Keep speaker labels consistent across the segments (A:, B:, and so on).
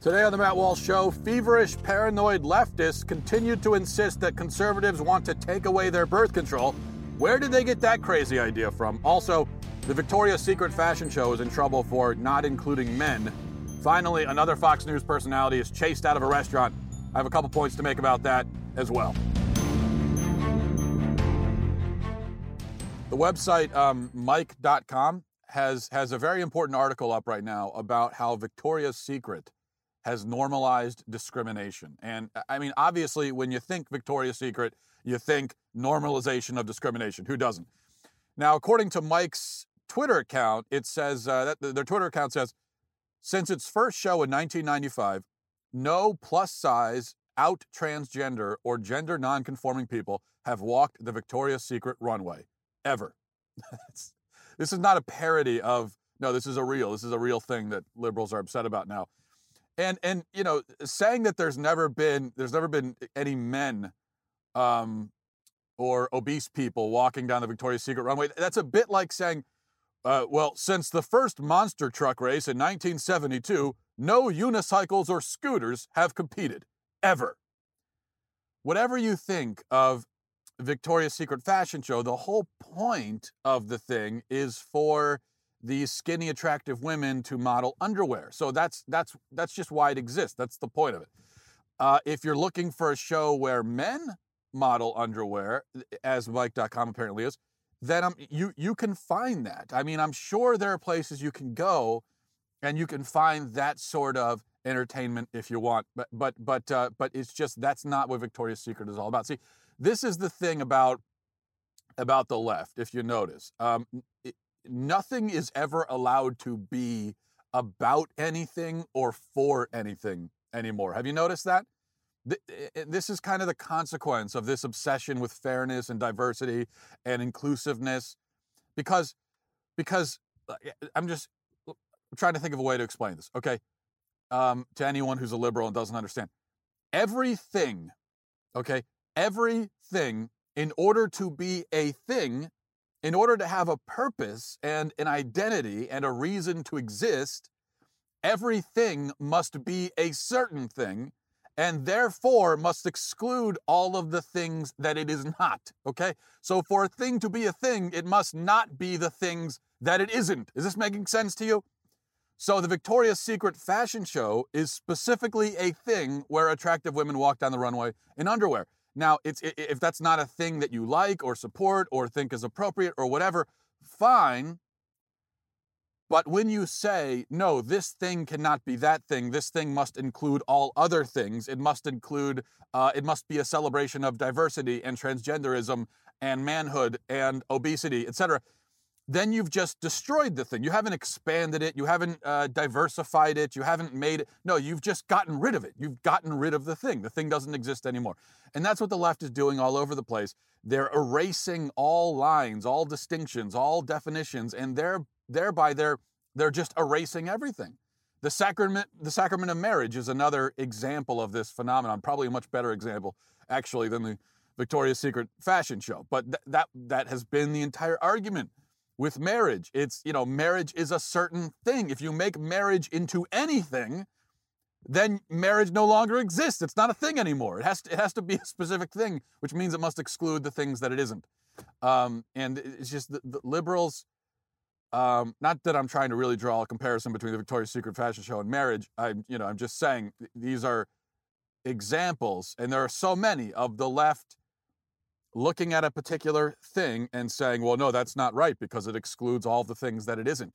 A: Today on the Matt Walsh Show, feverish, paranoid leftists continue to insist that conservatives want to take away their birth control. Where did they get that crazy idea from? Also, the Victoria's Secret fashion show is in trouble for not including men. Finally, another Fox News personality is chased out of a restaurant. I have a couple points to make about that as well. The website Mike.com has a very important article up right now about how Victoria's Secret has normalized discrimination. And I mean, obviously, when you think Victoria's Secret, you think normalization of discrimination. Who doesn't? Now, according to Mike's Twitter account, it says that their Twitter account says, since its first show in 1995, no plus-size, out transgender, or gender non-conforming people have walked the Victoria's Secret runway, ever. This is not a parody of, no, this is a real thing that liberals are upset about now. And you know, saying that there's never been any men or obese people walking down the Victoria's Secret runway, that's a bit like saying, well, since the first monster truck race in 1972, no unicycles or scooters have competed, ever. Whatever you think of Victoria's Secret fashion show, the whole point of the thing is for these skinny, attractive women to model underwear. So that's just why it exists. That's the point of it. If you're looking for a show where men model underwear, as Mike.com apparently is, then you can find that. I mean, I'm sure there are places you can go and you can find that sort of entertainment if you want. But it's just, that's not what Victoria's Secret is all about. See, this is the thing about the left, if you notice. Nothing is ever allowed to be about anything or for anything anymore. Have you noticed that? This is kind of the consequence of this obsession with fairness and diversity and inclusiveness, because I'm trying to think of a way to explain this. Okay, to anyone who's a liberal and doesn't understand, everything, in order to be a thing, in order to have a purpose and an identity and a reason to exist, everything must be a certain thing, and therefore must exclude all of the things that it is not, okay? So for a thing to be a thing, it must not be the things that it isn't. Is this making sense to you? So the Victoria's Secret fashion show is specifically a thing where attractive women walk down the runway in underwear. Now, if that's not a thing that you like or support or think is appropriate or whatever, fine. But when you say, no, this thing cannot be that thing, this thing must include all other things, it must be a celebration of diversity and transgenderism and manhood and obesity, etc., then you've just destroyed the thing. You haven't expanded it. You haven't diversified it. You haven't made it. No, you've just gotten rid of it. You've gotten rid of the thing. The thing doesn't exist anymore. And that's what the left is doing all over the place. They're erasing all lines, all distinctions, all definitions, and thereby they're just erasing everything. The sacrament of marriage is another example of this phenomenon, probably a much better example, actually, than the Victoria's Secret fashion show. But that has been the entire argument with marriage. It's, marriage is a certain thing. If you make marriage into anything, then marriage no longer exists. It's not a thing anymore. It has to be a specific thing, which means it must exclude the things that it isn't. And it's just the liberals, not that I'm trying to really draw a comparison between the Victoria's Secret fashion show and marriage. I'm just saying these are examples, and there are so many of the left looking at a particular thing and saying, well, no, that's not right because it excludes all the things that it isn't,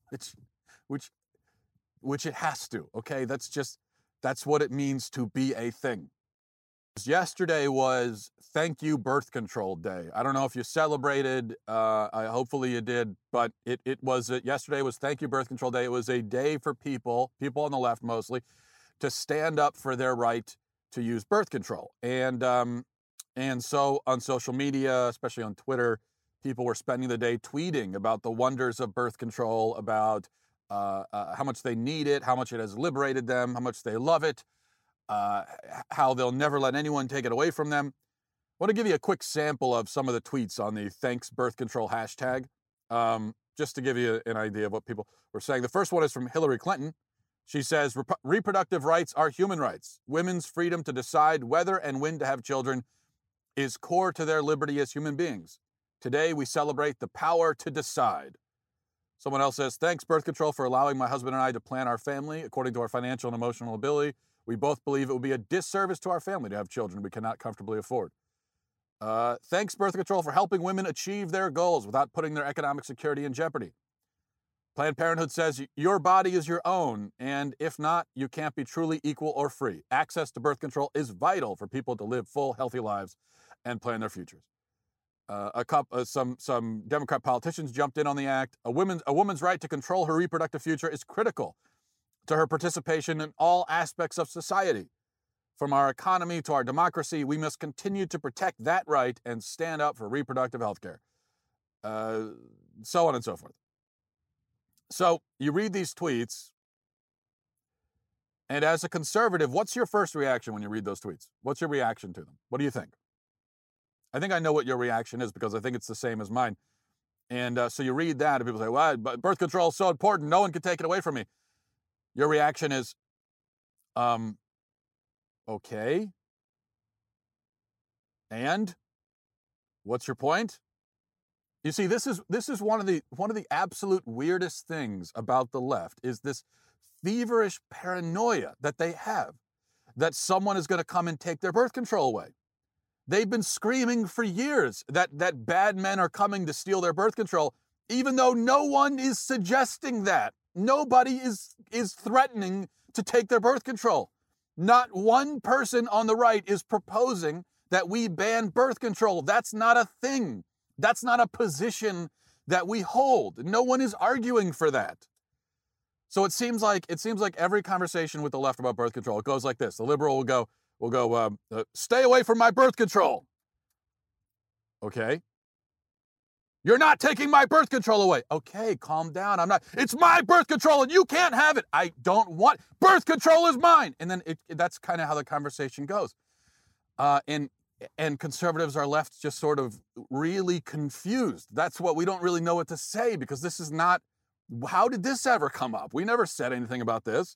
A: which it has to, okay? That's what it means to be a thing. Yesterday was Thank You Birth Control Day. I don't know if you celebrated, hopefully you did, but yesterday was Thank You Birth Control Day. It was a day for people on the left mostly, to stand up for their right to use birth control. And so on social media, especially on Twitter, people were spending the day tweeting about the wonders of birth control, about how much they need it, how much it has liberated them, how much they love it, how they'll never let anyone take it away from them. I want to give you a quick sample of some of the tweets on the Thanks Birth Control hashtag, just to give you an idea of what people were saying. The first one is from Hillary Clinton, She says reproductive rights are human rights. Women's freedom to decide whether and when to have children is core to their liberty as human beings. Today, we celebrate the power to decide. Someone else says, thanks, birth control, for allowing my husband and I to plan our family according to our financial and emotional ability. We both believe it would be a disservice to our family to have children we cannot comfortably afford. Thanks, birth control, for helping women achieve their goals without putting their economic security in jeopardy. Planned Parenthood says your body is your own, and if not, you can't be truly equal or free. Access to birth control is vital for people to live full, healthy lives and plan their futures. Some Democrat politicians jumped in on the act. A woman's right to control her reproductive future is critical to her participation in all aspects of society. From our economy to our democracy, we must continue to protect that right and stand up for reproductive health care. So on and so forth. So you read these tweets, and as a conservative, what's your first reaction when you read those tweets? What's your reaction to them? What do you think? I think I know what your reaction is because I think it's the same as mine. And so you read that and people say, well, birth control is so important. No one can take it away from me. Your reaction is, okay. And what's your point? You see, this is one of the absolute weirdest things about the left is this feverish paranoia that they have that someone is going to come and take their birth control away. They've been screaming for years that bad men are coming to steal their birth control, even though no one is suggesting that. Nobody is threatening to take their birth control. Not one person on the right is proposing that we ban birth control. That's not a thing. That's not a position that we hold. No one is arguing for that. So it seems like every conversation with the left about birth control, it goes like this. The liberal will go, stay away from my birth control. Okay. You're not taking my birth control away. Okay, calm down. It's my birth control and you can't have it. I don't want, birth control is mine. And then that's kind of how the conversation goes. And conservatives are left just sort of really confused. That's what we don't really know what to say because this is not, how did this ever come up? We never said anything about this.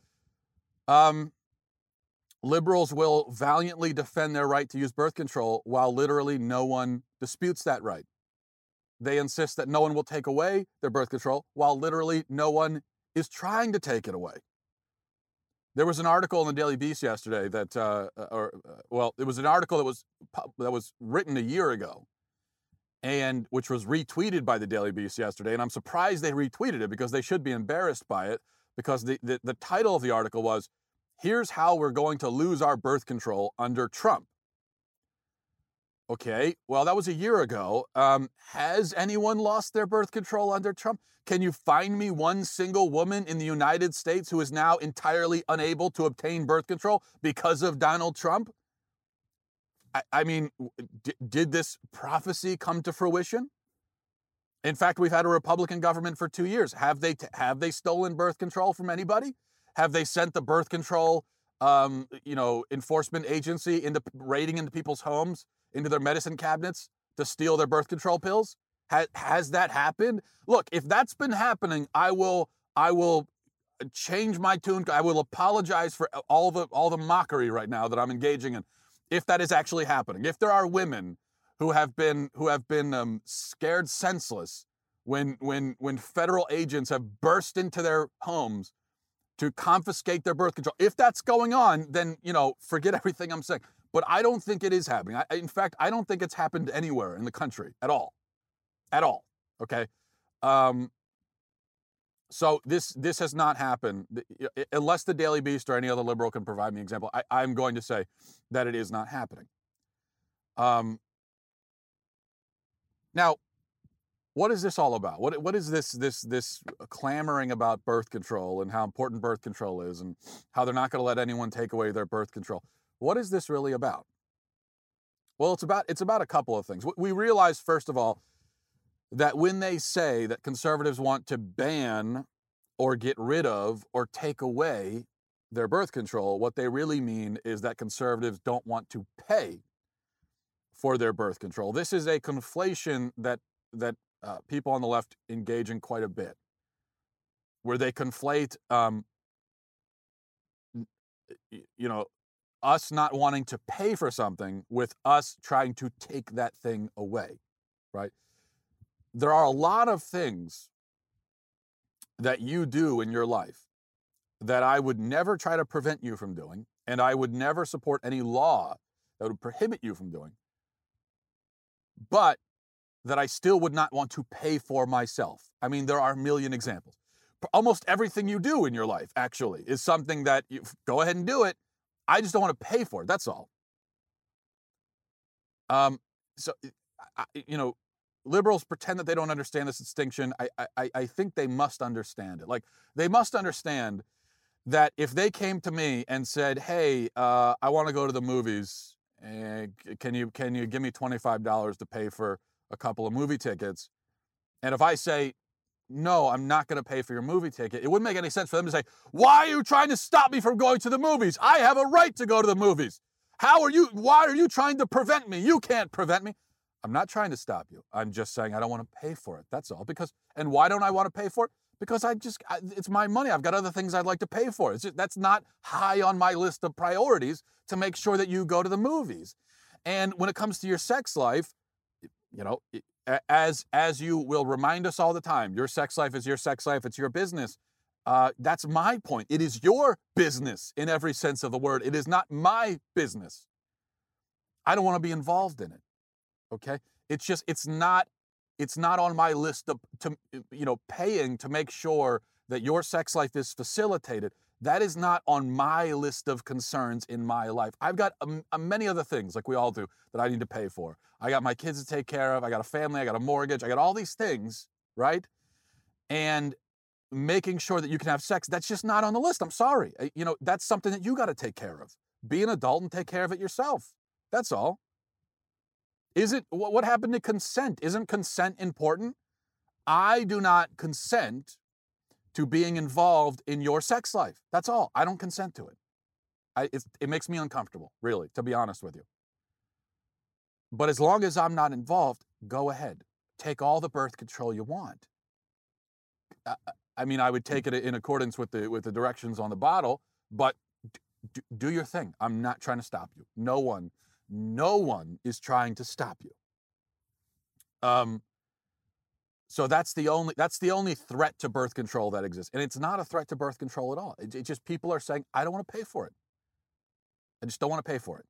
A: Liberals will valiantly defend their right to use birth control while literally no one disputes that right. They insist that no one will take away their birth control while literally no one is trying to take it away. There was an article in the Daily Beast yesterday that, it was an article that was written a year ago, and which was retweeted by the Daily Beast yesterday. And I'm surprised they retweeted it because they should be embarrassed by it because the title of the article was, "Here's how we're going to lose our birth control under Trump." Okay, well, that was a year ago. Has anyone lost their birth control under Trump? Can you find me one single woman in the United States who is now entirely unable to obtain birth control because of Donald Trump? I mean, did this prophecy come to fruition? In fact, we've had a Republican government for 2 years. Have they stolen birth control from anybody? Have they sent the birth control, enforcement agency raiding into people's homes, into their medicine cabinets to steal their birth control pills? Has that happened? Look, if that's been happening, I will change my tune. I will apologize for all the mockery right now that I'm engaging in. If that is actually happening, if there are women who have been scared senseless when federal agents have burst into their homes to confiscate their birth control, if that's going on, then forget everything I'm saying. But I don't think it is happening. In fact, I don't think it's happened anywhere in the country at all. Okay. So this has not happened unless the Daily Beast or any other liberal can provide me an example. I'm going to say that it is not happening. Now, what is this all about? What is this clamoring about birth control and how important birth control is and how they're not going to let anyone take away their birth control? What is this really about? Well, it's about a couple of things. We realize, first of all, that when they say that conservatives want to ban or get rid of or take away their birth control, what they really mean is that conservatives don't want to pay for their birth control. This is a conflation that people on the left engage in quite a bit, where they conflate you know, us not wanting to pay for something with us trying to take that thing away, right? There are a lot of things that you do in your life that I would never try to prevent you from doing, and I would never support any law that would prohibit you from doing, but that I still would not want to pay for myself. I mean, there are a million examples. Almost everything you do in your life, actually, is something that you go ahead and do it. I just don't want to pay for it. That's all. So, liberals pretend that they don't understand this distinction. I think they must understand it. Like, they must understand that if they came to me and said, "Hey, I want to go to the movies. Can you give me $25 to pay for a couple of movie tickets?" And if I say, "No, I'm not going to pay for your movie ticket," it wouldn't make any sense for them to say, "Why are you trying to stop me from going to the movies? I have a right to go to the movies. Why are you trying to prevent me? You can't prevent me." I'm not trying to stop you. I'm just saying I don't want to pay for it. That's all. And why don't I want to pay for it? Because it's my money. I've got other things I'd like to pay for. That's not high on my list of priorities to make sure that you go to the movies. And when it comes to your sex life, as you will remind us all the time, your sex life is your sex life. It's your business. That's my point. It is your business in every sense of the word. It is not my business. I don't want to be involved in it. Okay? It's not on my list to paying to make sure that your sex life is facilitated. That is not on my list of concerns in my life. I've got many other things, like we all do, that I need to pay for. I got my kids to take care of. I got a family. I got a mortgage. I got all these things, right? And making sure that you can have sex, that's just not on the list. I'm sorry. That's something that you got to take care of. Be an adult and take care of it yourself. That's all. What happened to consent? Isn't consent important? I do not consent to being involved in your sex life. That's all. I don't consent to it. It makes me uncomfortable, really, to be honest with you. But as long as I'm not involved, go ahead. Take all the birth control you want. I would take it in accordance with the directions on the bottle, but do your thing. I'm not trying to stop you. No one is trying to stop you. So that's the only threat to birth control that exists. And it's not a threat to birth control at all. It's just people are saying, I don't want to pay for it. I just don't want to pay for it.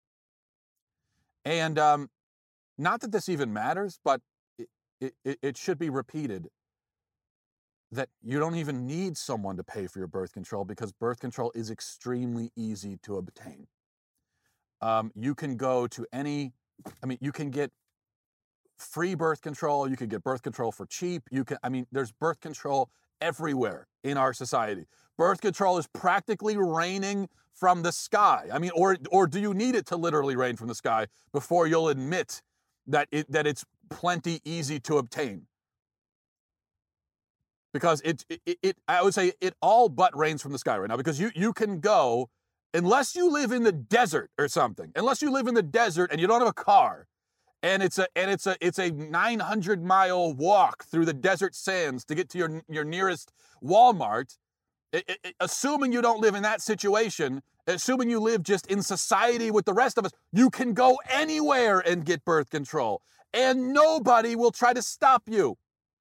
A: And not that this even matters, but it should be repeated that you don't even need someone to pay for your birth control, because birth control is extremely easy to obtain. You can go to you can get free birth control. You can get birth control for cheap. There's birth control everywhere in our society. Birth control is practically raining from the sky. Or do you need it to literally rain from the sky before you'll admit that it's plenty easy to obtain? Because I would say it all but rains from the sky right now, because you can go, unless you live in the desert or something, unless you live in the desert and you don't have a car, and it's a 900-mile walk through the desert sands to get to your nearest Walmart. Assuming you don't live in that situation, assuming you live just in society with the rest of us, you can go anywhere and get birth control, and nobody will try to stop you.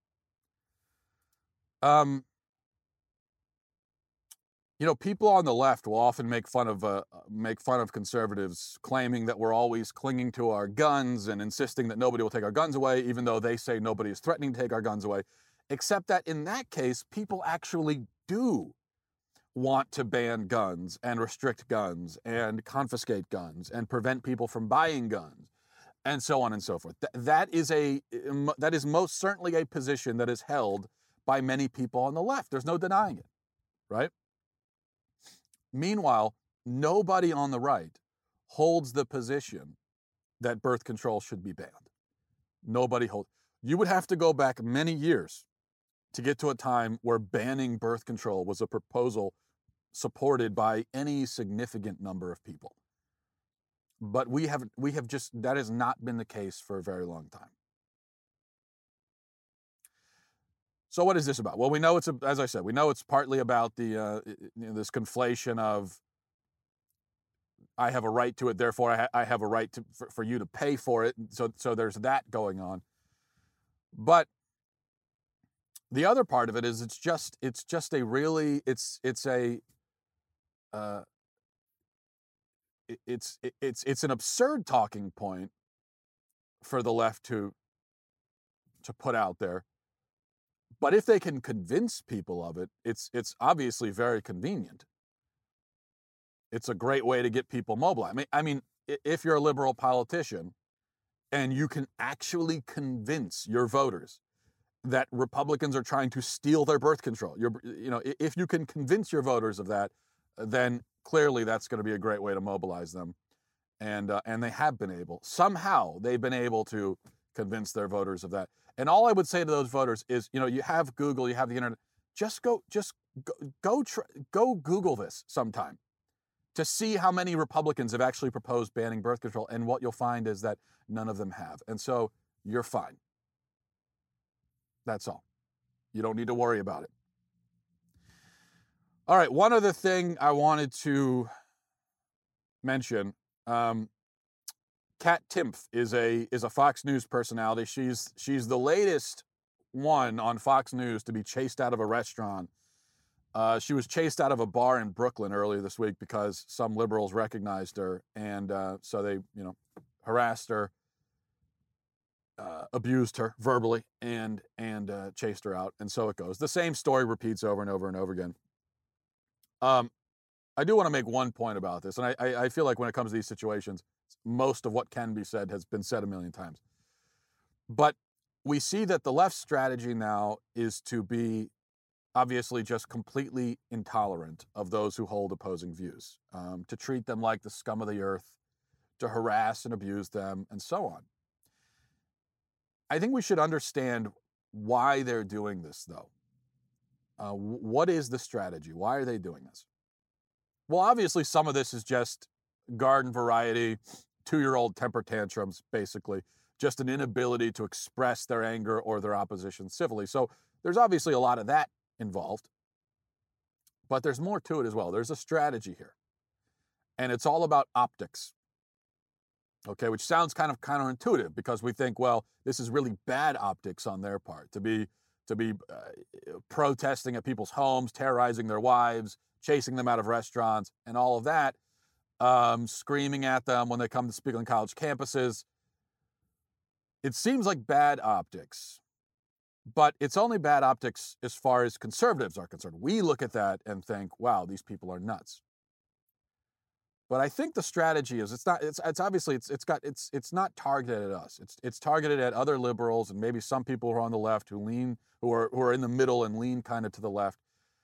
A: People on the left will often make fun of conservatives, claiming that we're always clinging to our guns and insisting that nobody will take our guns away, even though they say nobody is threatening to take our guns away. Except that in that case, people actually do want to ban guns and restrict guns and confiscate guns and prevent people from buying guns, and so on and so forth. That is most certainly a position that is held by many people on the left. There's no denying it, right? Meanwhile, nobody on the right holds the position that birth control should be banned. Nobody holds. You would have to go back many years to get to a time where banning birth control was a proposal supported by any significant number of people. But that has not been the case for a very long time. So what is this about? Well, we know as I said, we know it's partly about this conflation of I have a right to it, therefore I have a right for you to pay for it. So there's that going on. But the other part of it is it's just a really it's an absurd talking point for the left to put out there. But if they can convince people of it, it's obviously very convenient. It's a great way to get people mobilized. I mean, if you're a liberal politician and you can actually convince your voters that Republicans are trying to steal their birth control, if you can convince your voters of that, then clearly that's going to be a great way to mobilize them. And they have been able. Somehow they've been able to convince their voters of that. And all I would say to those voters is, you have Google, you have the internet. Just go Google this sometime to see how many Republicans have actually proposed banning birth control. And what you'll find is that none of them have. And so you're fine. That's all. You don't need to worry about it. All right. One other thing I wanted to mention. Kat Timpf is a Fox News personality. She's the latest one on Fox News to be chased out of a restaurant. She was chased out of a bar in Brooklyn earlier this week because some liberals recognized her, and so they, harassed her, abused her verbally, and chased her out. And so it goes. The same story repeats over and over and over again. I do want to make one point about this, and I feel like when it comes to these situations, most of what can be said has been said a million times. But we see that the left's strategy now is to be obviously just completely intolerant of those who hold opposing views, to treat them like the scum of the earth, to harass and abuse them, and so on. I think we should understand why they're doing this, though. What is the strategy? Why are they doing this? Well, obviously, some of this is just garden variety, 2-year-old temper tantrums, basically, just an inability to express their anger or their opposition civilly. So there's obviously a lot of that involved, but there's more to it as well. There's a strategy here, and it's all about optics. Okay, which sounds kind of counterintuitive because we think, well, this is really bad optics on their part to be protesting at people's homes, terrorizing their wives, chasing them out of restaurants, and all of that, screaming at them when they come to speak on college campuses. It seems like bad optics, but it's only bad optics as far as conservatives are concerned. We look at that and think, wow, these people are nuts. But I think the strategy is it's not targeted at us. It's targeted at other liberals and maybe some people who are on the left who are in the middle and lean kind of to the left.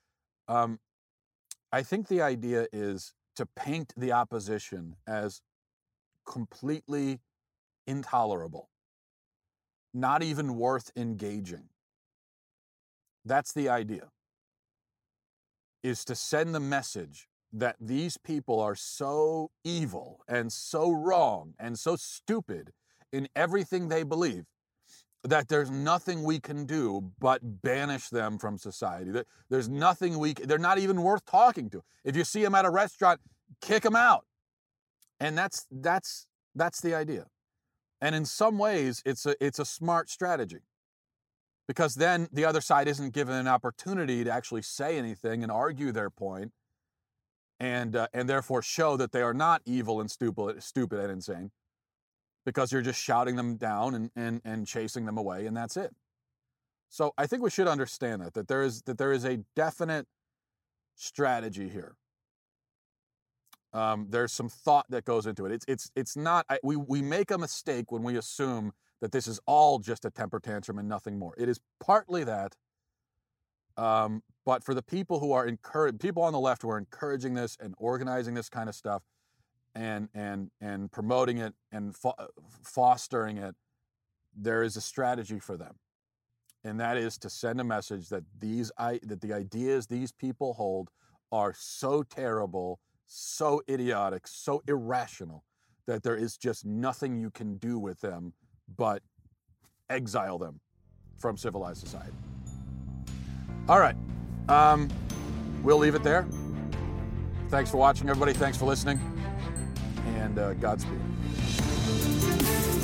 A: I think the idea is to paint the opposition as completely intolerable, not even worth engaging. That's the idea, is to send the message that these people are so evil and so wrong and so stupid in everything they believe that there's nothing we can do but banish them from society. There's nothing they're not even worth talking to. If you see them at a restaurant, kick them out. And that's the idea. And in some ways, it's a smart strategy, because then the other side isn't given an opportunity to actually say anything and argue their point, and therefore show that they are not evil and stupid and insane, because you're just shouting them down and chasing them away, and that's it. So I think we should understand that there is a definite strategy here. There's some thought that goes into it. It's not. We make a mistake when we assume that this is all just a temper tantrum and nothing more. It is partly that. But for the people who are people on the left who are encouraging this and organizing this kind of stuff, and promoting it and fostering it, there is a strategy for them, and that is to send a message that that the ideas these people hold are so terrible, so idiotic, so irrational that there is just nothing you can do with them but exile them from civilized society. All right, we'll leave it there. Thanks for watching, everybody. Thanks for listening. and Godspeed.